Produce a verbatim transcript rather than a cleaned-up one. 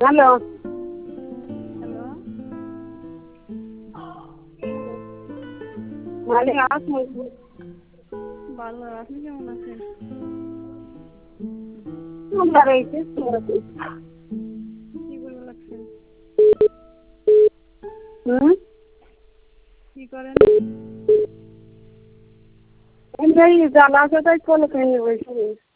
Hello. Hello. ভালো আছি। ভালো, আপনি কেমন আছেন? কি করে লাগছেন? হুম কি করেন? এই জ্বালা আছে তাই কোলে খেয়ে বসে